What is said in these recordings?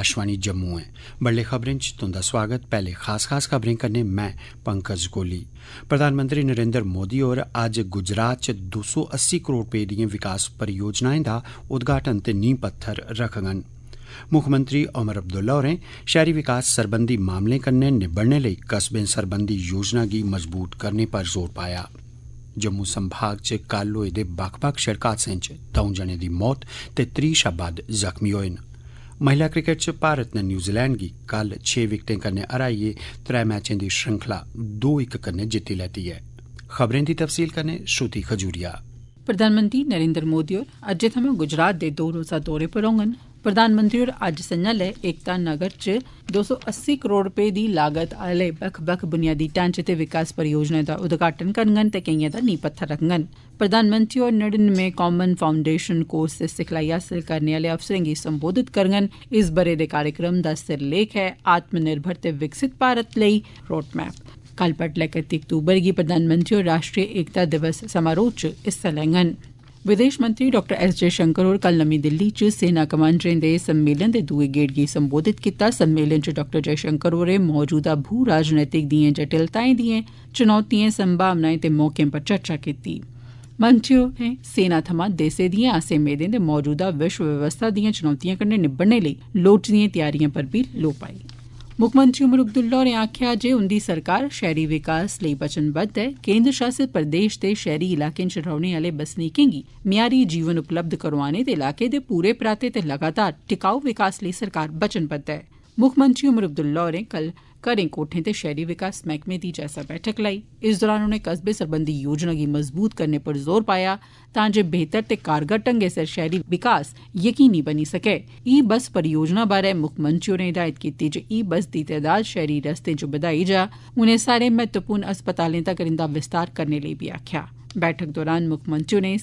आकाशवाणी जम्मू है। बड़े खबरें च तुंदा स्वागत। पहले खास खबरें कन्नै मैं पंकज गोली। प्रधानमंत्री नरेंद्र मोदी होर अज्ज गुजरात च 280 करोड़ रपेऽ दिएं विकास परियोजनाएं दा उद्घाटन ते नींह पत्थर रखङन। मुक्खमंत्री ओमर अब्दुल्ला होरें शहरी विकास सरबंधी मामलें कन्नै निब्बड़ने लेई कस्बें सरबंधी योजना गी मजबूत करने पर जोर पाया। जम्मू संभाग च कल होए दे बक्ख-बक्ख सड़क हादसें च 2 जनें दी मौत ते 30 शा बद्ध जख्मी होए न। महिला क्रिकेट च भारत ने न्यूजीलैंड गी कल 6 विकेटें कन्नै हराइयै 3 मैचें दी श्रृंखला 2-1 कन्नै जित्ती लैती ऐ। खबरें दी तफसील कन्नै श्रुति खजूरिया। प्रधानमंत्री नरेंद्र मोदी होर अज्जै थमां गुजरात दे 2 रोज़ा दौरे पर होङन। प्रधानमंत्री होर अज्ज संझा'लै एकता नगर च 280 करोड़ रपेऽ दी लागत आह्ले बक्ख-बक्ख बुनियादी ढांचे ते विकास परियोजनाएं दा उद्घाटन करङन ते केइएं दा नींह पत्थर रखङन। प्रधानमंत्री होर 99 कॉमन फाउंडेशन कोर्स ते सिखलाई हासल करने आह्ले अफसरें गी संबोधित करङन। इस ब'रे दे कार्यक्रम दा सिरलेख ऐ आत्मनिर्भर ते विकसित भारत लेई रोड मैप। कल बड्डलै 31 अक्तूबर गी प्रधानमंत्री होर राष्ट्रीय एकता दिवस समारोह च हिस्सा लैङन। विदेश मंत्री डॉक्टर एस जयशंकर होर कल नमीं दिल्ली च सेना कमांडरें दे सम्मेलन दे दूए गेड़ गी संबोधित कीता। सम्मेलन च डॉक्टर जयशंकर होरें मौजूदा भू राजनीतिक दिएं जटिलताएं दिएं चुनौतिएं संभावनाएं ते मौकें पर चर्चा कीती। मंत्री होरें सेना थमां देसै दिएं आसें मेदें ते मौजूदा विश्व व्यवस्था दिएं चुनौतिएं कन्नै निब्बड़ने लेई लोड़चदिएं त्यारिएं पर बी लोऽ पाई। मुक्खमंत्री उमर अब्दुल्ला होरें आखेआ जे उंदी सरकार शैहरी विकास लेई वचनबद्ध ऐ। केंद्र शासित प्रदेश ते शैहरी इलाकें च रौह्ने आह्ले बसनीकें गी म्यारी जीवन उपलब्ध करोआने ते इलाके दे पूरे पराते ते लगातार टिकाऊ विकास लेई सरकार वचनबद्ध ऐ। मुक्खमंत्री उमर अब्दुल्ला होरें कल घरें कोठें ते शैहरी विकास मैह्कमे दी जायजा बैठक लाई। इस दौरान उनें कस्बे सरबंधी योजना गी मजबूत करने पर जोर पाया तां जे बेहतर ते कारगर ढंगै सिर शैहरी विकास यकीनी बनी सकै। ई बस परियोजना बारै मुक्खमंत्री होरें हिदायत कीती जे ई बस दी तदाद शैहरी रस्तें च बधाई जा। उनें सारे महत्वपूर्ण अस्पतालें तगर इंदा विस्तार करने लेई बी आखेआ। बैठक दौरान मुक्खमंत्री होरें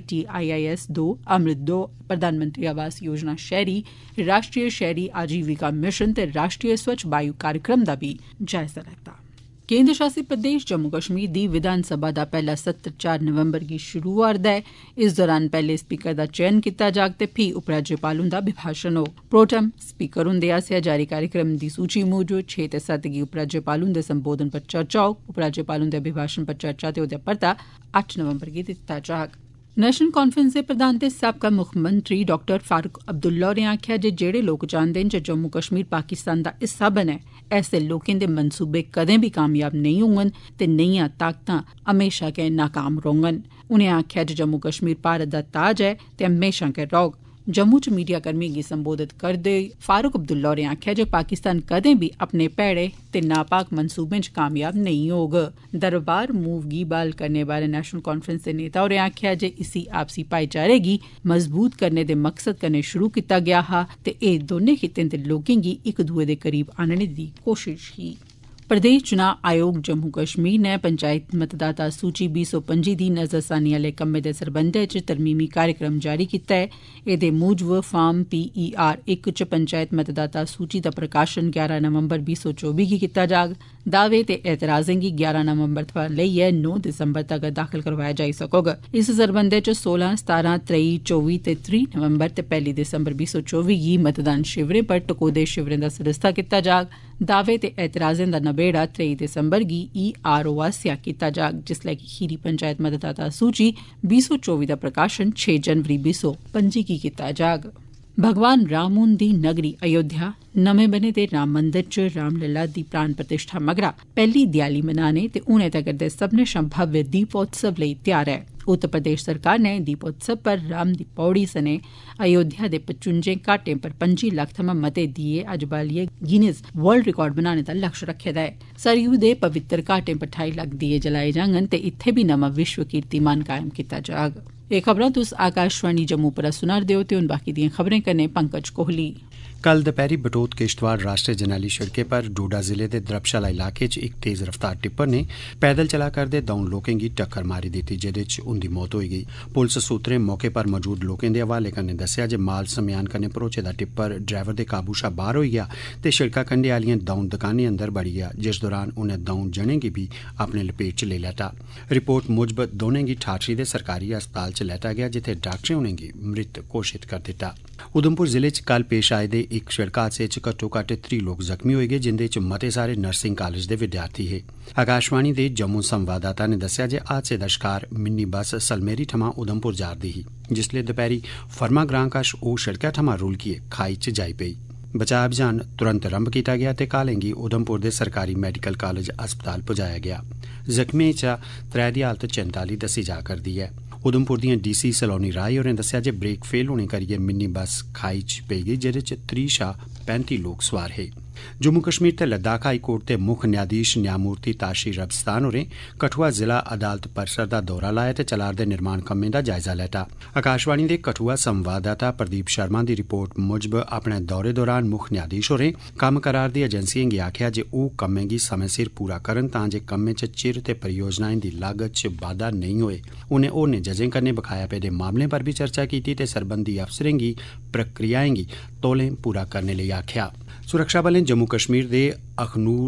CITIIS 2 अमृत 2 प्रधानमंत्री आवास योजना शैहरी राष्ट्रीय शैहरी आजीविका मिशन ते राष्ट्रीय स्वच्छ वायु कार्यक्रम दा बी जायजा लैता। केंद्र शासित प्रदेश जम्मू कश्मीर दी विधानसभा दा पैह्ला सत्र 4 नवंबर गी शुरू होआ'रदा ऐ। इस दौरान पैह्ले स्पीकर दा चयन कीता जाग ते फ्ही उपराज्यपाल हुंदा अभिभाषण होग। प्रोटम स्पीकर हुंदे आसेआ जारी कार्यक्रम दी सूची मूजब 6 ते 7 गी उपराज्यपाल हुंदे संबोधन पर चर्चा होग। उपराज्यपाल हुंदे अभिभाषण पर चर्चा ते ओह्दा परता 8 नवंबर गी दित्ता जाग। नेशनल कांफ्रेंस दे प्रधान ते साबका मुक्खमंत्री डॉक्टर फारूक अब्दुल्ला होरें आखेआ जे जेहड़े लोक चांह्दे न जे जम्मू कश्मीर पाकिस्तान दा हिस्सा बने ऐसे लोकें दे मंसूबे कदें बी कामयाब नेईं होङन ते नेहियां ताकतां हमेशा गै नाकाम रौह्ङन। उनें आखेआ जे जम्मू कश्मीर भारत दा ताज ऐ ते हमेशा गै रौह्ग। जम्मू च मीडिया कर्मिएं गी संबोधित करदे होई फारूक अब्दुल्ला होरें आखेआ जे पाकिस्तान कदें बी अपने भैड़े ते नापाक मंसूबें च कामयाब नेईं होग। दरबार मूव गी ब्हाल करने बारै नेशनल कांफ्रेंस दे नेता होरें आखेआ जे इसी आपसी भाईचारे गी मजबूत करने दे मकसद कन्नै शुरू कीता गेआ हा ते एह् दौनें खित्तें दे लोकें गी इक दूए दे करीब आह्नने दी कोशिश ही। प्रदेश चुनाव आयोग जम्मू कश्मीर ने पंचायत मतदाता सूची 225 दी नजरसानी आह्ले कम्मै दे सरबंधै च तरमीमी कार्यक्रम जारी कीता ऐ। एह्दे मूजब फार्म PER 1 च पंचायत मतदाता सूची दा प्रकाशन 11 नवंबर 2024 गी कीता जाग। दावे ते एतराजें गी 11 नवंबर थमां लेइयै 9 दिसंबर तगर दाखल करोआया जाई सकोग। इस सरबंधै च 16, 17, 23, 24 ते 30 नवंबर ते 1 दिसंबर 2024 गी मतदान शिविरें पर टकोह्दे शिविरें दा सरिस्ता कीता जाग। दावे ते एतराजें दा नबेड़ा 23 दिसंबर गी ERO आसेआ कीता जाग, जिसलै कि खीरी पंचायत मतदाता सूची 2024 दा प्रकाशन 6 जनवरी 2025 गी कीता जाग। भगवान राम हुंदी नगरी अयोध्या नमें बने दे राम मंदिर च रामलला दी प्राण प्रतिष्ठा मगरा पैह्ली देआली मनाने ते हुनै तगर दे सभनें शा भव्य दीपोत्सव लेई त्यार ऐ। उत्तर प्रदेश सरकार ने दीपोत्सव पर राम दी पौड़ी सने अयोध्या दे 55 घाटें पर 25 लक्ख थमां मते दिए अज्ज बालियै गिनीज वर्ल्ड रिकार्ड बनाने दा लक्ष्य रक्खे दा ऐ। सरयू दे पवित्र घाटें पर 2.5 लक्ख दिए जलाए जाङन ते इत्थै बी नमां विश्व कीर्तिमान कायम कीता जाग। एह् खबरां तुस आकाशवाणी जम्मू पर सुना'रदे ओ ते हुन बाकी दिएं खबरें कन्नै पंकज कोहली। कल दपैह्री बटोत किश्तवाड़ राष्ट्रीय जरनैली सड़कै पर डोडा जिले दे द्रबशाला इलाके च इक तेज रफ्तार टिप्पर ने पैदल चला करदे 2 लोकें गी टक्कर मारी दित्ती, जेह्दे च उंदी मौत होई गेई। पुलस सूत्रें मौके पर मौजूद लोकें दे हवाले कन्नै दस्सेआ जे माल सम्यान कन्नै भरोचे दा टिप्पर ड्राइवर दे काबू शा बाह्र होई गेआ ते शिड़का कंढे आह्लियां 2 दकानें अंदर बड़ी गेआ, जिस दौरान उनें 2 जनें गी बी अपने लपेट च लेई लैता। रिपोर्ट मुजब दोनें गी ठाठरी दे सरकारी अस्पताल च लैता गेआ, जित्थै डाक्टरें उनेंगी मृत घोषित करी दित्ता। उधमपुर जिले च कल पेश आए दे इक सड़क हादसे च घट्टो घट्ट 3 लोक जख्मी होए गे जिंदे च मते सारे नर्सिंग कालेज दे विद्यार्थी हे। आकाशवाणी दे जम्मू संवाददाता ने दस्सेआ जे हादसे दा शिकार मिनी बस सलमेरी थमां उधमपुर जा'रदी ही जिसलै दपैह्री फर्मा ग्रां कश ओह् सड़कै थमां रुलकियै खाई च जाई पेई। बचाव अभियान तुरंत रंभ कीता गेआ ते घायलें गी उधमपुर दे सरकारी मैडिकल कालेज अस्पताल पुजाया गेआ। जख्मियें चा 3 दी हालत चिंता आह्ली दस्सी जा करदी ऐ। उधमपुर दियां DC सलोनी राय होरें दस्सेआ जे ब्रेक फेल होने करियै मिनी बस खाई च पेई गेई जेह्दे च 30 शा 35 लोक सवार हे। जम्मू कश्मीर ते लद्दाख हाई कोर्ट दे मुक्ख न्यायाधीश न्यायमूर्ति ताशी रब्स्तान होरें कठुआ जिला अदालत परिसर दा दौरा लाया ते चला'रदे निर्माण कम्में दा जायजा लैता। आकाशवाणी दे कठुआ संवाददाता प्रदीप शर्मा दी रिपोर्ट मुजब अपने दौरे दौरान मुक्ख न्यायाधीश होरें कम्म करा'रदी एजेंसिएं गी आखेआ जे ओह् कम्में गी समें सिर पूरा करन तां जे कम्में च चिर ते परियोजनाएं दी लागत च बाद्दा नेईं होए। उनें होरनें जजें कन्नै बकाया पेदे मामलें पर भी चर्चा कीती ते सरबंधी अफसरें गी प्रक्रियाएं गी तौलें पूरा करने लेई आखेआ। सुरक्षाबलें जम्मू कश्मीर दे अखनूर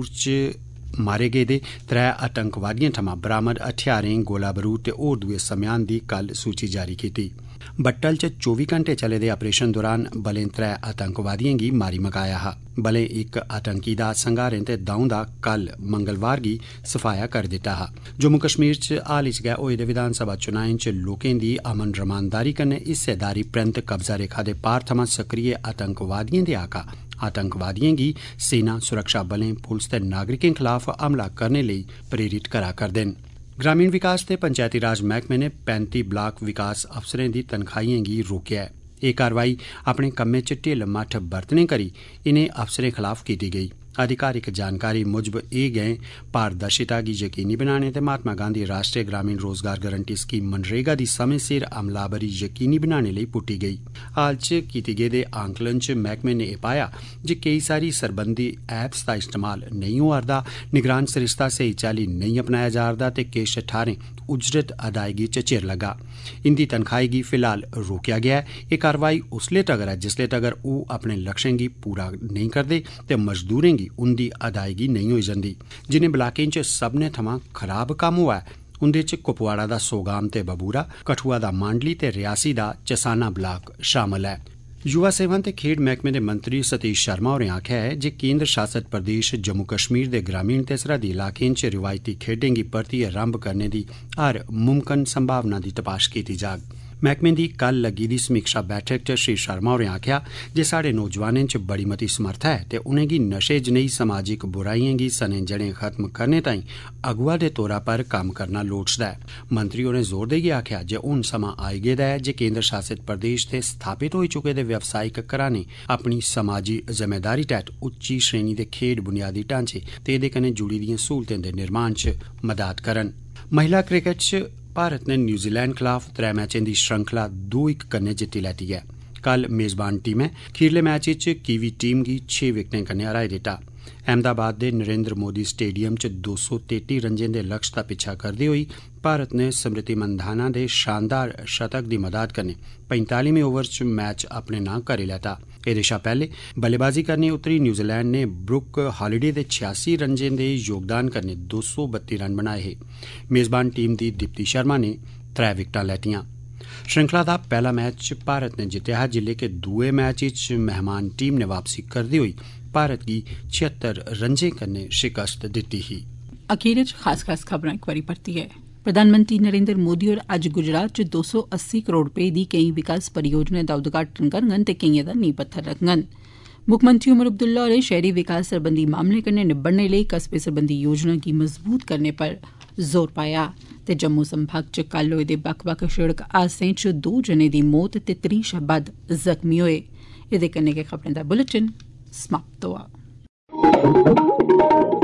च मारे गेदे 3 आतंकवादियें थमां बरामद हथियारें गोला बरूद ते होर दुए समेयान दी कल सूची जारी कीती। बट्टल च 24 घंटे चले दे आपरेशन दौरान बलें 3 आतंकवादियें गी मारी मकाया हा। बलें इक आतंकी दा संघारें ते द'ऊं दा कल मंगलवार गी सफाया करी दित्ता हा। जम्मू कश्मीर च हाल च गै होए दे विधानसभा चुनाएं च लोकें दी अमन रमानदारी कन्नै हिस्सेदारी परैंत कब्जा रेखा दे पार थमां सक्रिय आतंकवादियें दे आका आतंकवादियें गी सेना, सुरक्षा बलें, पुलस ते नागरिकें खिलाफ हमला करने लेई प्रेरित करा करदे न। ग्रामीण विकास ते पंचायती राज मैह्कमे ने 35 ब्लाक विकास अफसरें दी तनखाहियें गी रोकेआ ऐ। एह् कार्रवाई अपने कम्मै च ढिल्ल मट्ठ बरतने करी इनें अफसरें खिलाफ कीती गेई। आधिकारिक जानकारी मुजब एह् गैंह पारदर्शिता गी यकीनी बनाने ते महात्मा गांधी राष्ट्रीय ग्रामीण रोजगार गारंटी स्कीम मनरेगा दी समें सिर अमलावरी यकीनी बनाने लेई पुट्टी गेई। हाल च कीते गेदे आंकलन च मैह्कमे ने एह् पाया जे केई सारी सरबंधी ऐप्स दा इस्तेमाल नेईं होआ'रदा, निगरान सरिस्ता स्हेई चाल्ली नेईं अपनाया जा'रदा ते किश थाह्रें उजरत अदायगी च चिर लग्गा। इंदी तनखाही गी फिलहाल रोकेआ गेआ ऐ। एह् कार्रवाई उसलै तगर ऐ जिसलै तगर ओह् अपने लक्ष्यें गी पूरा नेईं करदे ते मजदूरें गी उंदी अदायगी नेईं होई जंदी। जिनें ब्लाकें च सब्भनें थमां खराब कम्म होआ ऐ उंदे च कुपवाड़ा दा सोगाम ते बबूरा, कठुआ दा मांडली ते रियासी दा चसाना ब्लाक शामल ऐ। युवा सेवां ते खेड मैह्कमे दे मंत्री सतीश शर्मा होरें आखेआ है जे केंद्र शासत प्रदेश जम्मू कश्मीर दे ग्रामीण ते सरहदी इलाकें च रिवायती खेड्डें गी परतियै रंभ करने दी हर मुमकन संभावना दी तपाश कीती जाग। मैह्कमे दी कल लग्गी दी समीक्षा बैठक च श्री शर्मा होरें आखेआ जे साढ़े नौजवानें च बड़ी मती समर्था है ते उनेंगी नशे जनेही समाजिक बुराइयें गी सने जड़ें खत्म करने ताईं अगुआ दे तौरा पर कम्म करना लोड़चदा ऐ। मंत्री होरें जोर देइयै आखेआ जे हुन समां आई गेदा ऐ जे केंद्र शासित प्रदेश ते स्थापित होई चुके दे व्यावसायिक घराने अपनी समाजी जिम्मेदारी तैह्त उच्ची श्रेणी दे खेड बुनियादी ढांचे ते एह्दे कन्नै जुड़ी दिएं सहूलतें दे निर्माण च मदद करन। महिला क्रिकेट च भारत ने न्यूजीलैंड खिलाफ 3 मैचें दी श्रृंखला 2-1 कन्नै जित्ती लैती ऐ। कल मेजबान टीमै खीरले मैच च कीवी टीम गी 6 विकेटें कन्नै हराई दित्ता। अहमदाबाद दे नरेंद्र मोदी स्टेडियम च 233 रन्जें दे लक्ष्य दा पिच्छा करदे होई भारत ने स्मृति मंधाना दे शानदार शतक दी मदद कन्नै 45वें ओवर च मैच अपने नां करी लैता। एह्दे शा पैह्ले बल्लेबाजी करने उतरी न्यूजीलैंड ने ब्रुक हालीडे दे 86 रन्जें दे योगदान कन्नै 232 रन बनाए हे। मेजबान टीम दी दीप्ति शर्मा ने 3 विकेटां लैतियां। श्रृंखला दा पैह्ला मैच भारत ने जित्तेआ हा जिल्ले के दुए मैच च मेहमान टीम ने वापसी करदे होई भारत गी 76 रन्जें कन्नै शिकस्त दित्ती ही। अखीर च खास खबरां इक बारी परतियै। प्रधानमंत्री नरेंद्र मोदी होर अज्ज गुजरात च 280 करोड़ रपेऽ दी केईं विकास परियोजनाएं दा उद्घाटन करङन ते केइएं दा नींह पत्थर रखङन। मुक्खमंत्री उमर अब्दुल्ला होरें शहरी विकास सरबंधी मामलें कन्नै निब्बड़ने लेई कस्बे सरबंधी योजना गी मजबूत करने पर जोर पाया ते जम्मू संभाग च कल होए दे बक्ख-बक्ख सड़क हादसें च 2 जनें दी मौत ते 30 शा बद्ध जख्मी होए। एह्दे कन्नै गै खबरें दा बुलेटिन समाप्त होआ।